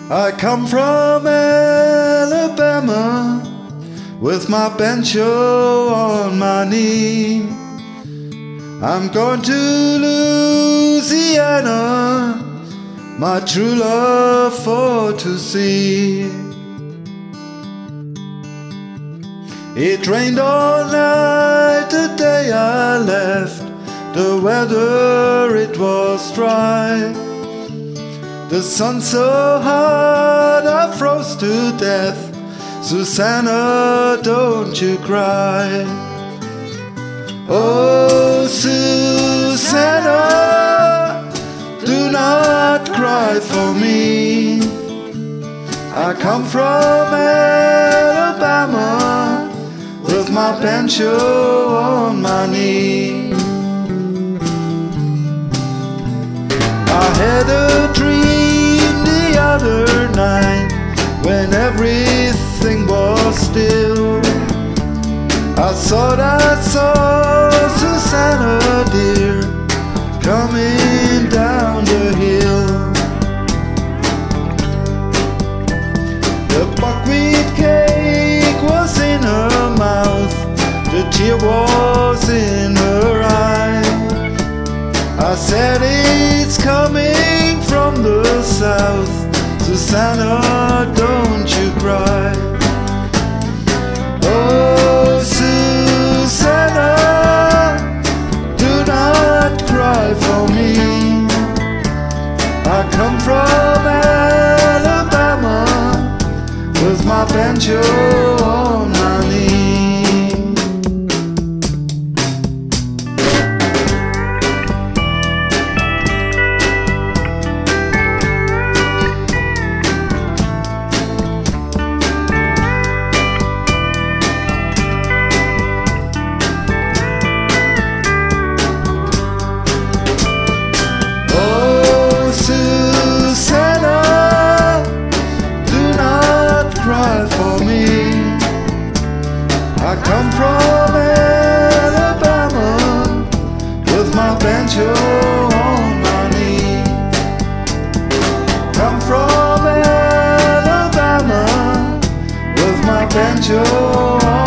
I come from Alabama with my banjo on my knee. I'm going to Louisiana, my true love for to see. It rained all night the day I left. The weather, it was dry. The sun so hot I froze to death. Susanna, don't you cry. Oh, Susanna, do not cry for me. I come from Alabama with my banjo on my knee. I had a dream the other night when everything was still. I thought I saw Susanna dear coming down the hill. The buckwheat cake was in her mouth, the tear was in her eye. I said it's coming from the south, Susanna, don't you cry. Oh, Susanna, do not cry for me. I come from Alabama with my banjo on my knee. I come from Alabama with my banjo on my knee. Come from Alabama with my banjo on my knee.